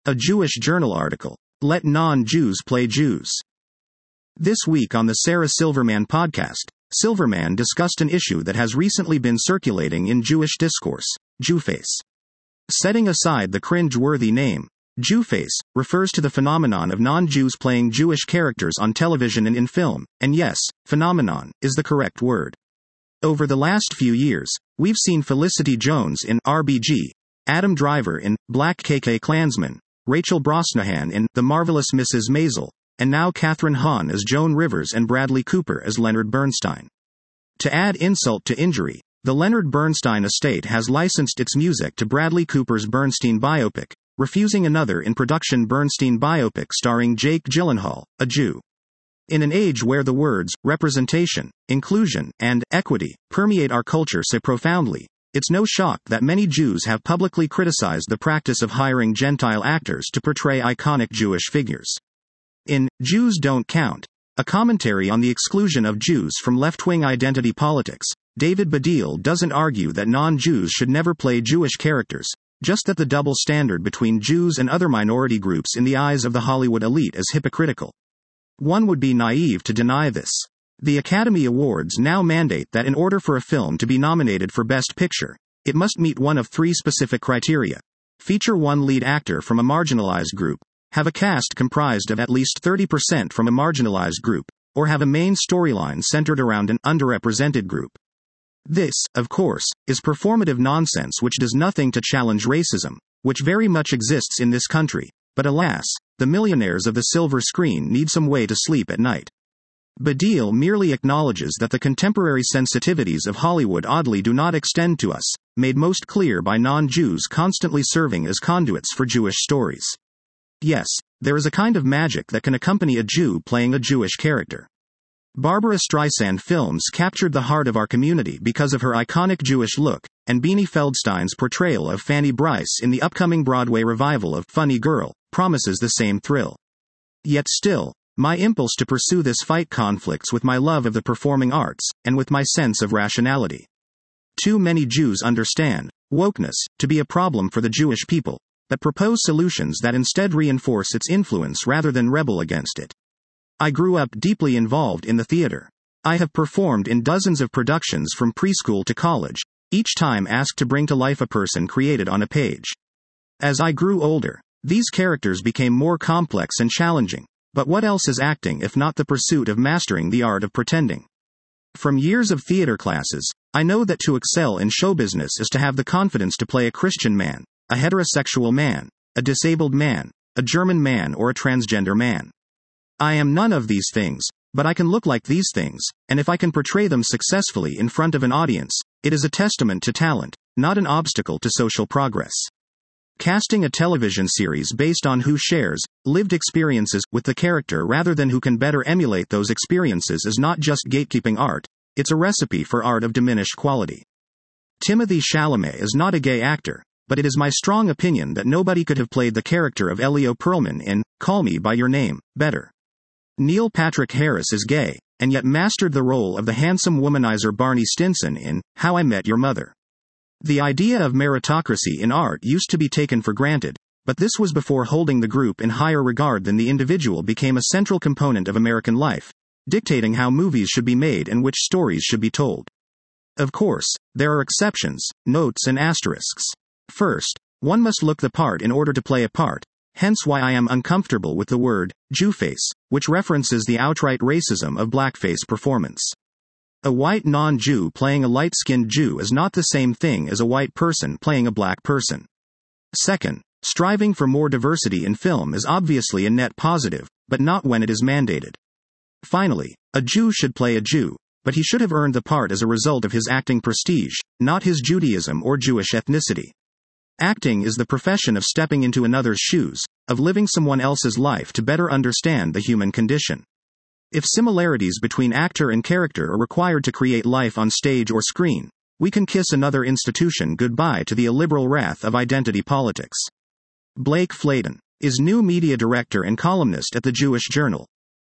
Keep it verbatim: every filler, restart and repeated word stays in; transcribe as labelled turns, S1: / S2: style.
S1: A Jewish Journal article. Let non-Jews play Jews. This week on the Sarah Silverman podcast, Silverman discussed an issue that has recently been circulating in Jewish discourse, Jewface. Setting aside the cringe-worthy name, Jewface refers to the phenomenon of non-Jews playing Jewish characters on television and in film, and yes, phenomenon is the correct word. Over the last few years, we've seen Felicity Jones in R B G, Adam Driver in Black K K Klansman, Rachel Brosnahan in The Marvelous Missus Maisel, and now Kathryn Hahn as Joan Rivers and Bradley Cooper as Leonard Bernstein. To add insult to injury, the Leonard Bernstein estate has licensed its music to Bradley Cooper's Bernstein biopic, refusing another in-production Bernstein biopic starring Jake Gyllenhaal, a Jew. In an age where the words representation, inclusion, and equity permeate our culture so profoundly, it's no shock that many Jews have publicly criticized the practice of hiring Gentile actors to portray iconic Jewish figures. In Jews Don't Count, a commentary on the exclusion of Jews from left-wing identity politics, David Baddiel doesn't argue that non-Jews should never play Jewish characters, just that the double standard between Jews and other minority groups in the eyes of the Hollywood elite is hypocritical. One would be naive to deny this. The Academy Awards now mandate that in order for a film to be nominated for Best Picture, it must meet one of three specific criteria: feature one lead actor from a marginalized group, have a cast comprised of at least thirty percent from a marginalized group, or have a main storyline centered around an underrepresented group. This, of course, is performative nonsense which does nothing to challenge racism, which very much exists in this country, but alas, the millionaires of the silver screen need some way to sleep at night. Baddiel merely acknowledges that the contemporary sensitivities of Hollywood oddly do not extend to us, made most clear by non-Jews constantly serving as conduits for Jewish stories. Yes, there is a kind of magic that can accompany a Jew playing a Jewish character. Barbara Streisand films captured the heart of our community because of her iconic Jewish look, and Beanie Feldstein's portrayal of Fanny Brice in the upcoming Broadway revival of Funny Girl promises the same thrill. Yet still, my impulse to pursue this fight conflicts with my love of the performing arts, and with my sense of rationality. Too many Jews understand wokeness to be a problem for the Jewish people, but propose solutions that instead reinforce its influence rather than rebel against it. I grew up deeply involved in the theater. I have performed in dozens of productions from preschool to college, each time asked to bring to life a person created on a page. As I grew older, these characters became more complex and challenging. But what else is acting if not the pursuit of mastering the art of pretending? From years of theater classes, I know that to excel in show business is to have the confidence to play a Christian man, a heterosexual man, a disabled man, a German man, or a transgender man. I am none of these things, but I can look like these things, and if I can portray them successfully in front of an audience, it is a testament to talent, not an obstacle to social progress. Casting a television series based on who shares lived experiences with the character rather than who can better emulate those experiences is not just gatekeeping art, it's a recipe for art of diminished quality. Timothée Chalamet is not a gay actor, but it is my strong opinion that nobody could have played the character of Elio Perlman in Call Me by Your Name better. Neil Patrick Harris is gay, and yet mastered the role of the handsome womanizer Barney Stinson in How I Met Your Mother. The idea of meritocracy in art used to be taken for granted, but this was before holding the group in higher regard than the individual became a central component of American life, dictating how movies should be made and which stories should be told. Of course, there are exceptions, notes and asterisks. First, one must look the part in order to play a part, hence why I am uncomfortable with the word Jewface, which references the outright racism of blackface performance. A white non-Jew playing a light-skinned Jew is not the same thing as a white person playing a black person. Second, striving for more diversity in film is obviously a net positive, but not when it is mandated. Finally, a Jew should play a Jew, but he should have earned the part as a result of his acting prestige, not his Judaism or Jewish ethnicity. Acting is the profession of stepping into another's shoes, of living someone else's life to better understand the human condition. If similarities between actor and character are required to create life on stage or screen, we can kiss another institution goodbye to the illiberal wrath of identity politics. Blake Flayton is new media director and columnist at the Jewish Journal.